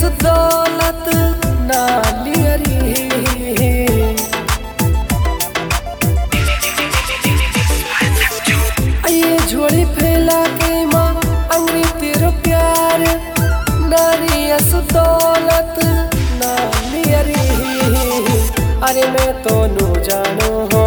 दौलत नालियरी ये झोली फैला के माँ अंग्रेज तेरो प्यार नारी दौलत नालियरी। अरे मैं तो नू जानो हो,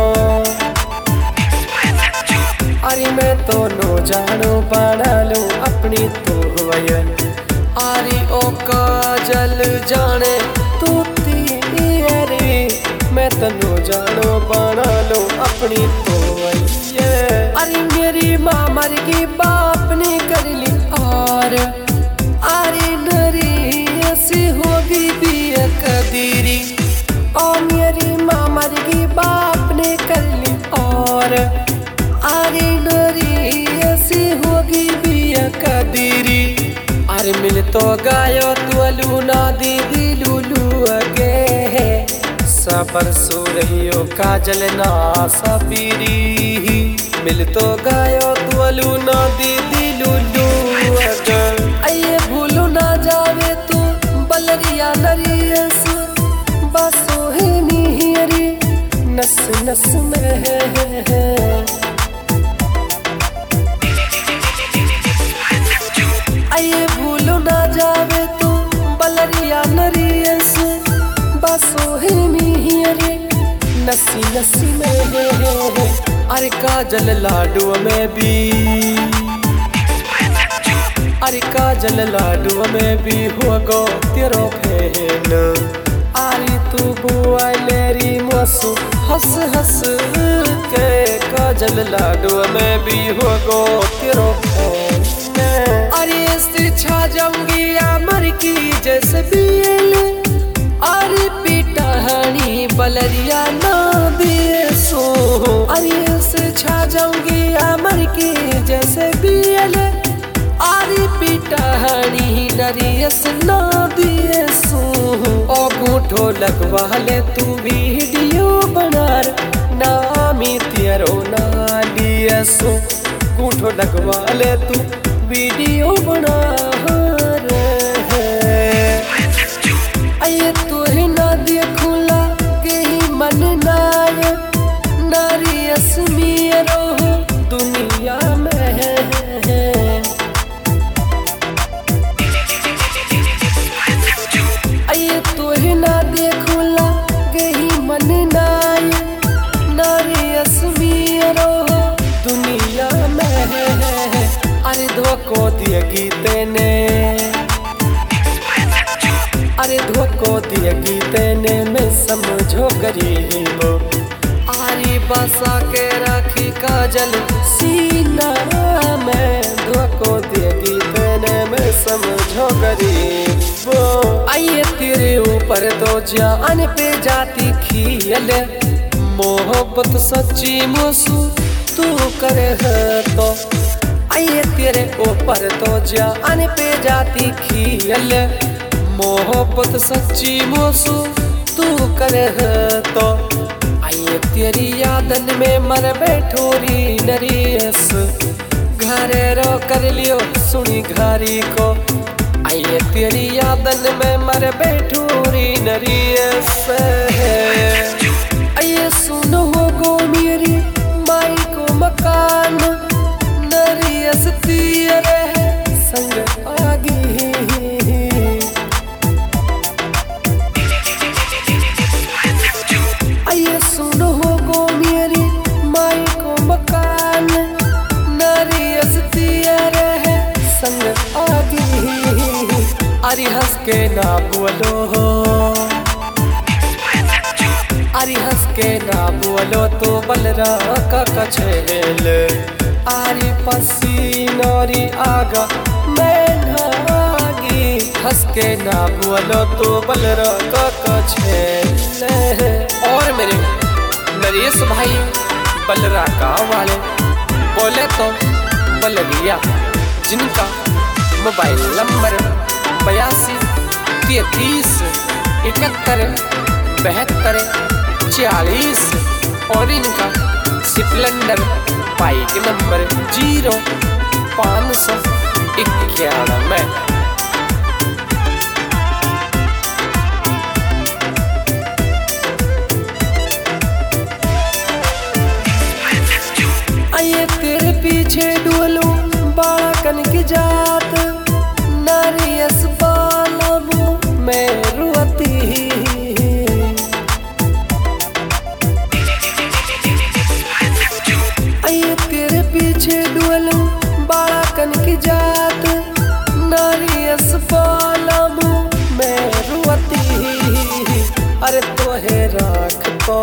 अरे मैं तो नू जानो बना लूं अपनी तो वयन। आरी ओ काजल जाने तू तेरे मैं तनु जानो बना लो अपनी तो ये। अरे मेरी माँ मर गई बाप ने कर ली और अरे नरी ऐसी होगी भी कदीरी। ओ मेरी माँ मर गई बाप ने कर ली और अरे नरी ऐसी होगी भी कदीरी। अरे मिल तो गायो तुअलू ना दीदी लूलू अगे सबर सो रहियो काजल ना सबीरी। मिल तो गायो तुअलू ना दीदी लूलू अगे अये भूलू ना जावे तू बलरिया नरियस बसो है निहरी नस नस में है। आइए भूलो ना जावे तू बलरिया नरियस बसो है मिहियरे नसी नसी में है। अरे काजल लाडू में भी, अरे काजल लाडू में भी होगो तेरो फेन। आरी तू बुआ लेरी मसू हंस हंस के काजल लाडू में भी होगो तेरो फेन। अरे छा जाऊंगी अमर की जैसे बील अरे पिटाहनी बलरिया ना दिए सो। अरे से छा जाऊंगी अमर की जैसे बील अरे पिटाहनी नरियस ना दिए सो। ओ गूठो लगवा ले तू वीडियो बना नामी तेरो ना लिए सो। गूठो लगवा ले तू वीडियो बना अये तुहे ना देखूला कहीं मन नाय नारी असमियरो दुनिया में है। अये तुहे ना देखूला कहीं मन नाय नारी असमियरो दुनिया में है। अरे धोखो दिए गीते ने, अरे धोखो दिए गीते ने मैं समझो गरीब। आरी बसा के रखी काजल सीना में धोखो दिए गीते ने मैं समझो गरीब। आइए तेरे ऊपर तो जान पे जाती खील मोहब्बत सच्ची मुसू तू करे है तो। आइए तेरे ऊपर तो जान पे जाती खील मोहब्बत सच्ची मोसू तू करे है तो। आइए तेरी यादन में मर बैठोरी नरियस घरे रो कर लियो सुनी घारी को। आइए तेरी यादन में मर बैठोरी नरियस आइए सुनो हो गो मेरी माई को मकान नरियस तेरे संग आगी। आइए सुनो हो गो मेरी माई को मकान नरियस तेरे संग आगी। अरे हंस के ना बोलो हो, अरे हंस के ना बोलो तो बलरा का कछेल। आरी पसीनोरी आगा मैं नागी हंस के ना बोलो तो बलरा का कछेल। और मेरे नरेश भाई बलरा का वाले बोले तो बलरिया जिनका मोबाइल नंबर 82 33 71 72 40 और इनका स्प्लेंडर बाइक नंबर 0591। पीछे डुअलू बालकन की जात नारी असबालमू में रुअती आइए तेरे पीछे डुअलू बालकन की जात नारी असबालमू में रुअती अरे तोहे राख तो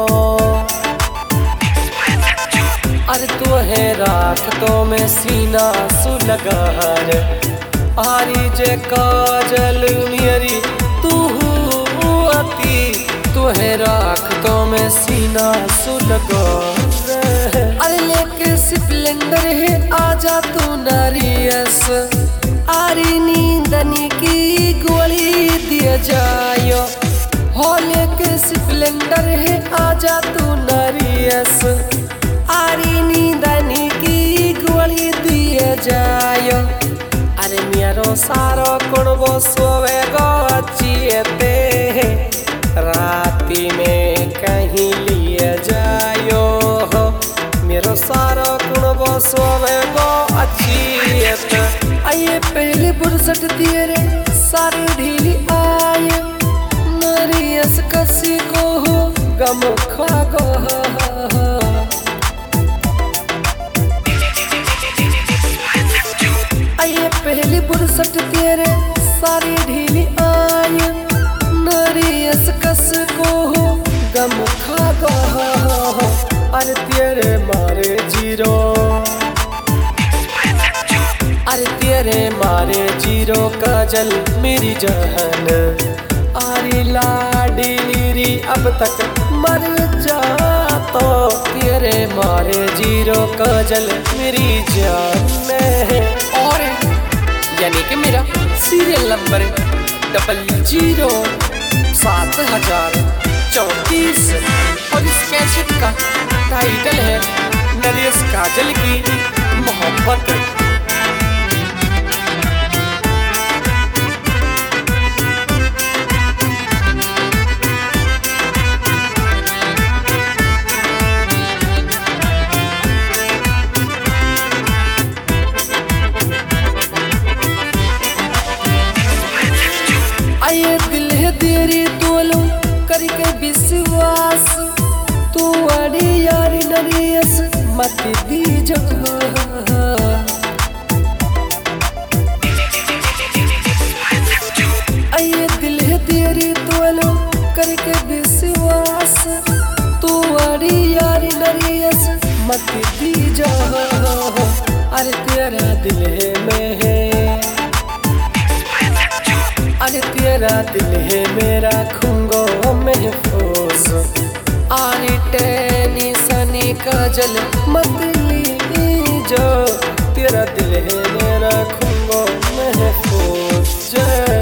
अरे तोहे राख तो मैं सीना सुलगार आरी जे काजल मेरी तू अति तोहे राख तो मैं सीना सुलगार अरे लेके स्प्लेंडर है आजा तू नारियस आरी नींदनी की गोली दिया जायो हो लेके स्प्लेंडर है आजा तू नारियस आरी नींदनी की गोली दिए जायो अरे मेरो सारो कुणबो सोवेगो चिएते राती में कहीं लिए जायो मेरो सारो कुणबो सोवेगो चिएते आइए पहले बुरसट दिए रे सारी ढीली आए नारियस कसी को हो गम खागो आइए पहली बुरसट तेरे सारी ढीली आय नारियस कस को हो गम खागो अरे तेरे मारे जीरो अरे तेरे मारे जीरो काजल मेरी जहन आरी लाडली अब तक मर जा तो तेरे मारे जीरो काजल मेरी जान और यानी कि मेरा सीरियल नंबर 000-7034 और इस कैसेट का टाइटल है नरेश काजल की मोहब्बत। आइए दिल है तेरी तोलो करके विश्वास तू अड़ी यारी नरियस मत दीजो आइए दिल है तेरी तोलो करके विश्वास तू अड़ी यारी नरियस मत दीजो अरे तेरा दिल में है अरे तेरा दिल है मेरा खूंगो महफूज आरी टेनिसनी काजल मत लीजो तेरा दिल है मेरा खूंगो महफूज।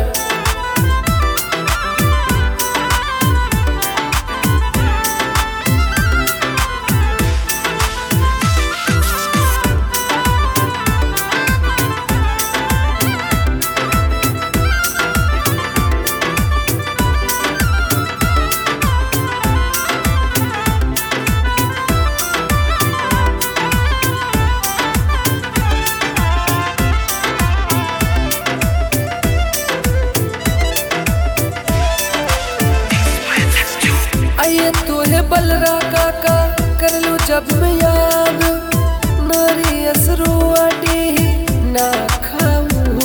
आइए तोहे बलरा काका कर लू जब मैं याद नारी असरुआटी ना खाऊं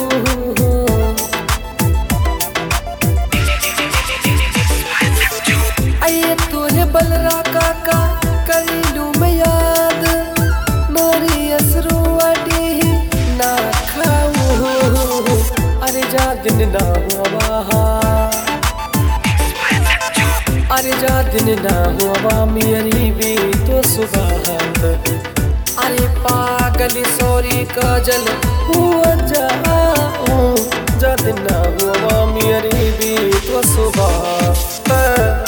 आइए तोहे बलरा काका कर लू मैं याद नारी असरुआटी ना खाऊं अरे जा दिन ना हुआ अरे जा दिन ना हुआ मेरी भी तो सुबह अरे पागल सॉरी काजल हुआ जाऊं जा दिन ना हुआ मेरी भी तो सुबह।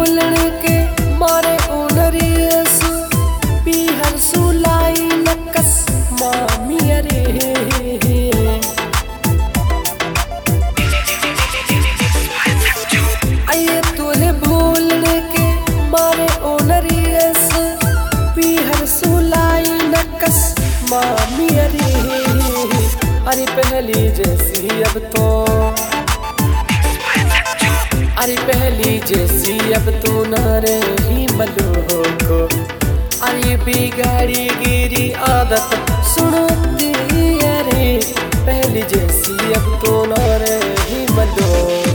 भूलन के मारे ओनरियस पीहर सुलाई नकस मामी रे आइए तोरे भूलन के मारे ओनरियस पीहर सुलाई नकस मामी रे अरे पहली जैसी अब तो अरे पहली जैसी अब तो न रही मलो को अरे बिगाड़ी गिरी आदत सुनो अरे पहली जैसी अब तो न रही मलो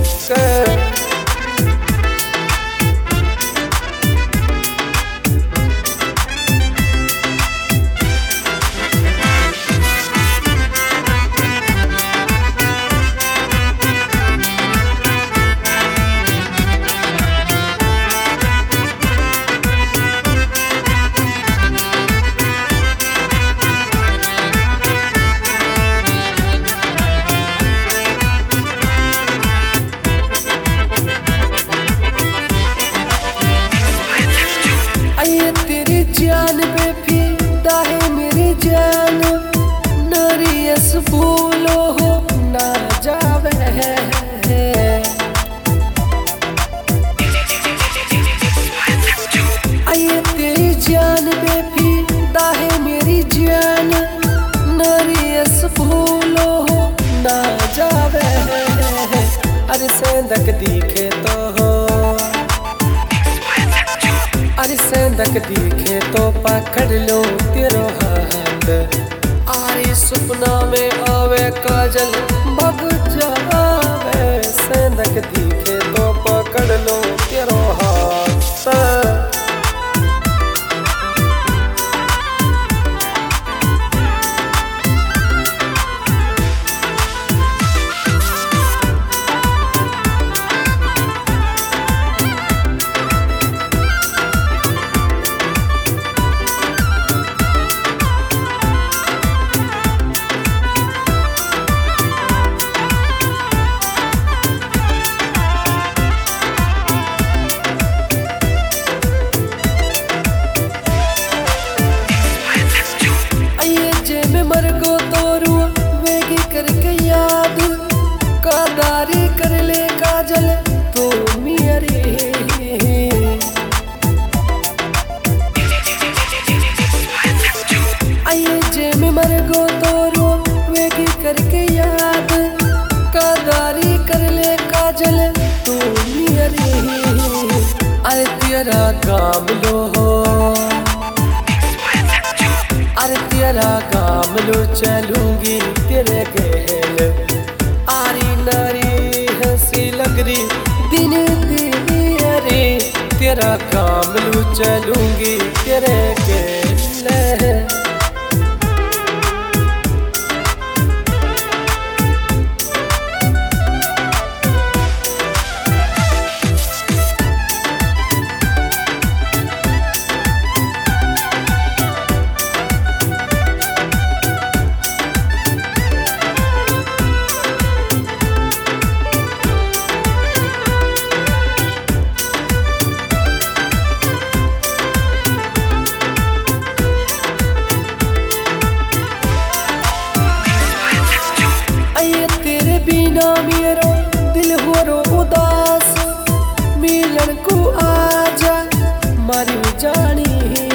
तेरी जान पे फिदा है मेरी जान नरियस भूलो हो ना जावे आइए तेरी जान पे फिदा है मेरी जान नरियस भूलो हो ना जावे अरे सेंधक दिखे तो हो अरे सेंधक दिखे तो पकड़ लो तेरो हाथ आरे सपना में आवे काजल बग जावे सेंधक दिखे तो पकड़ लो तेरो हाथ मरगो तोरू वेगी करके याद कादारी कर ले काजल तो मियरे आइए जे में मरगो तोरू वेगी करके याद कादारी कर ले काजल तो मियरे अरे तेरा काम लो हो अरे तेरा काम लो चलूंगी तेरे गहल आरी नारी हंसी लग रही दिन दिन अरे तेरा काम लो चलूंगी तेरे गहल बिना मेरा दिल हो रो उदास मिलन को आजा मरी जानी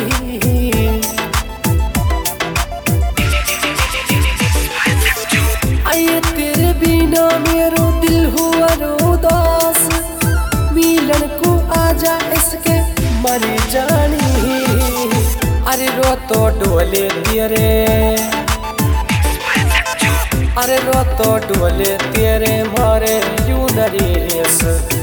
आइए तेरे बिना मेरा दिल हो रो उदास मिलन को आजा इसके मरी जानी अरे रो तो डोले तेरे अरे रो तो डोले तेरे मारे यूं नरेश